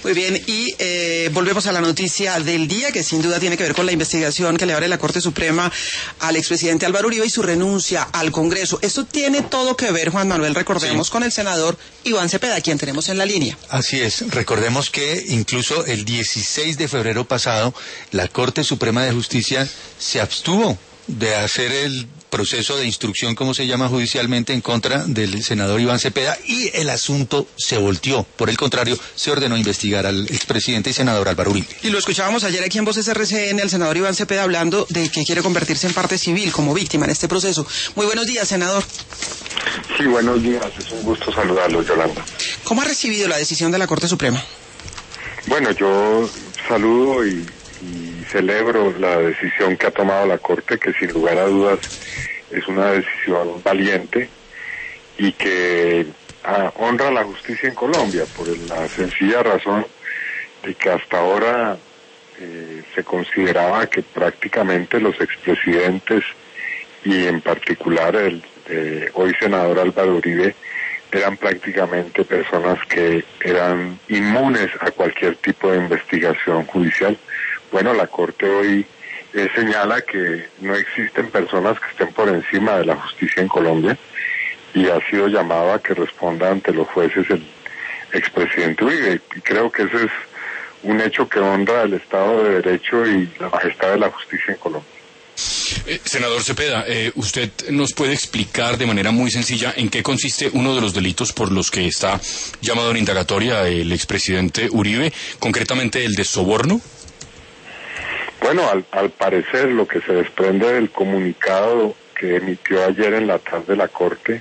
Muy bien, y volvemos a la noticia del día, que sin duda tiene que ver con la investigación que le abre la Corte Suprema al expresidente Álvaro Uribe y su renuncia al Congreso. Esto tiene todo que ver, Juan Manuel, recordemos, con el senador Iván Cepeda, quien tenemos en la línea. Así es, recordemos que incluso el 16 de febrero pasado, la Corte Suprema de Justicia se abstuvo de hacer el proceso de instrucción, como se llama judicialmente, en contra del senador Iván Cepeda, y el asunto se volteó. Por el contrario, se ordenó investigar al expresidente y senador Álvaro Uribe. Y lo escuchábamos ayer aquí en Voces RCN, el senador Iván Cepeda hablando de que quiere convertirse en parte civil como víctima en este proceso. Muy buenos días, senador. Sí, buenos días, es un gusto saludarlo, Yolanda. ¿Cómo ha recibido la decisión de la Corte Suprema? Bueno, yo saludo y celebro la decisión que ha tomado la Corte, que sin lugar a dudas es una decisión valiente y que honra la justicia en Colombia, por la sencilla razón de que hasta ahora se consideraba que prácticamente los expresidentes y en particular el hoy senador Álvaro Uribe eran prácticamente personas que eran inmunes a cualquier tipo de investigación judicial. Bueno, la Corte hoy señala que no existen personas que estén por encima de la justicia en Colombia y ha sido llamado a que responda ante los jueces el expresidente Uribe. Y creo que ese es un hecho que honra el Estado de Derecho y la majestad de la justicia en Colombia. Senador Cepeda, ¿usted nos puede explicar de manera muy sencilla en qué consiste uno de los delitos por los que está llamado en indagatoria el expresidente Uribe, concretamente el de soborno? Bueno, al parecer lo que se desprende del comunicado que emitió ayer en la tarde la Corte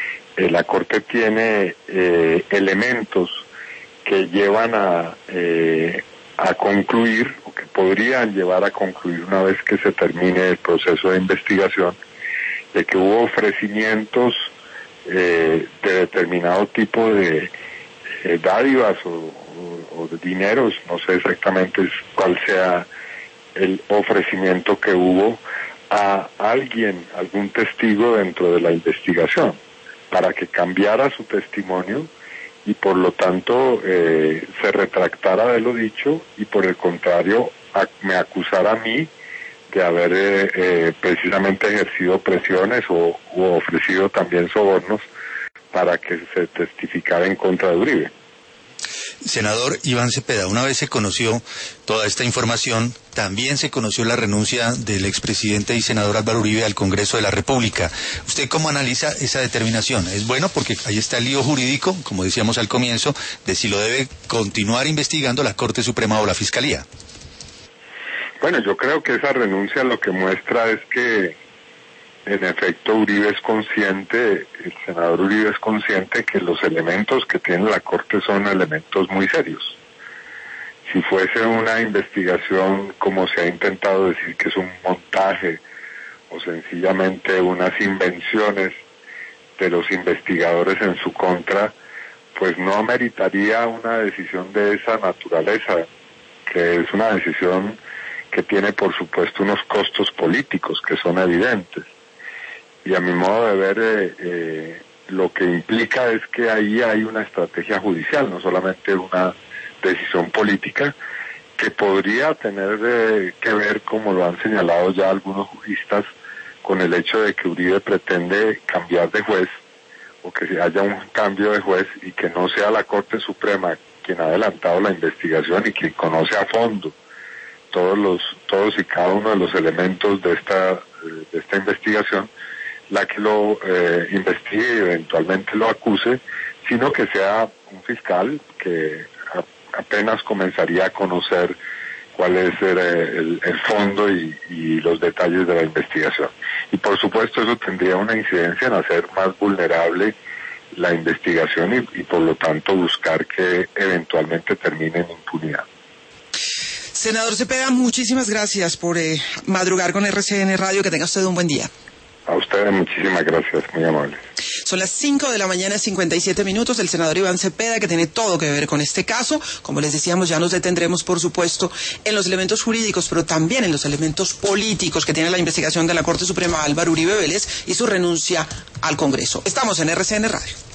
tiene elementos que llevan a concluir, o que podrían llevar a concluir una vez que se termine el proceso de investigación, de que hubo ofrecimientos de determinado tipo de dádivas o de dineros, no sé exactamente cuál sea el ofrecimiento que hubo a alguien, algún testigo dentro de la investigación, para que cambiara su testimonio y por lo tanto se retractara de lo dicho y por el contrario me acusara a mí de haber precisamente ejercido presiones u ofrecido también sobornos para que se testificara en contra de Uribe. Senador Iván Cepeda, una vez se conoció toda esta información, también se conoció la renuncia del expresidente y senador Álvaro Uribe al Congreso de la República. ¿Usted cómo analiza esa determinación? Es bueno porque ahí está el lío jurídico, como decíamos al comienzo, de si lo debe continuar investigando la Corte Suprema o la Fiscalía. Bueno, yo creo que esa renuncia lo que muestra es que en efecto Uribe es consciente, el senador Uribe es consciente que los elementos que tiene la Corte son elementos muy serios. Si fuese una investigación, como se ha intentado decir, que es un montaje o sencillamente unas invenciones de los investigadores en su contra, pues no meritaría una decisión de esa naturaleza, que es una decisión que tiene por supuesto unos costos políticos que son evidentes. Y a mi modo de ver, lo que implica es que ahí hay una estrategia judicial, no solamente una decisión política, que podría tener que ver, como lo han señalado ya algunos juristas, con el hecho de que Uribe pretende cambiar de juez, o que haya un cambio de juez y que no sea la Corte Suprema quien ha adelantado la investigación y quien conoce a fondo todos y cada uno de los elementos de esta investigación, la que lo investigue y eventualmente lo acuse, sino que sea un fiscal que apenas comenzaría a conocer cuál es el fondo y los detalles de la investigación. Y por supuesto eso tendría una incidencia en hacer más vulnerable la investigación y por lo tanto buscar que eventualmente termine en impunidad. Senador Cepeda, muchísimas gracias por madrugar con RCN Radio. Que tenga usted un buen día. A ustedes muchísimas gracias, muy amables. Son las 5:57 a.m. El senador Iván Cepeda, que tiene todo que ver con este caso. Como les decíamos, ya nos detendremos, por supuesto, en los elementos jurídicos, pero también en los elementos políticos que tiene la investigación de la Corte Suprema Álvaro Uribe Vélez y su renuncia al Congreso. Estamos en RCN Radio.